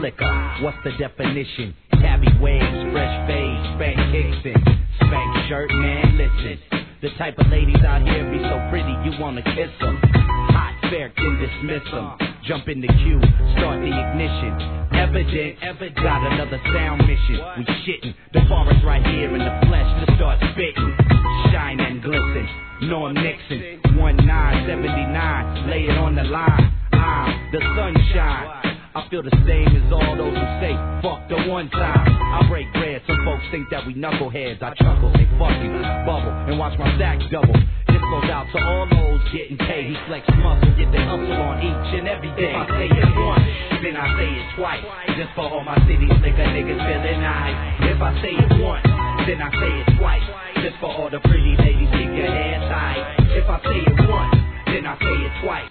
flicker. What's the definition? Tabby waves, fresh fades, spank kicks and spank shirt, man, listen. The type of ladies out here be so pretty you wanna kiss them. Hot, fair, can dismiss them. Jump in the queue, start the ignition. Evident, got another sound mission. We shitting, the bar is right here in the flesh. Let's start spitting. Shine and glisten, Norm Nixon, 1979, lay it on the line. The sunshine. I feel the same as all those who say, fuck the one time. I break bread, some folks think that we knuckleheads. I chuckle, say fuck you, bubble, and watch my stacks double. This goes out to all those getting paid. He flex muscle, get their hustle on each and every day. If I say it once, then I say it twice. Just for all my city slicker niggas feeling nice. If I say it once, then I say it twice. Just for all the pretty ladies, keep your hair tight. If I say it once, then I say it twice.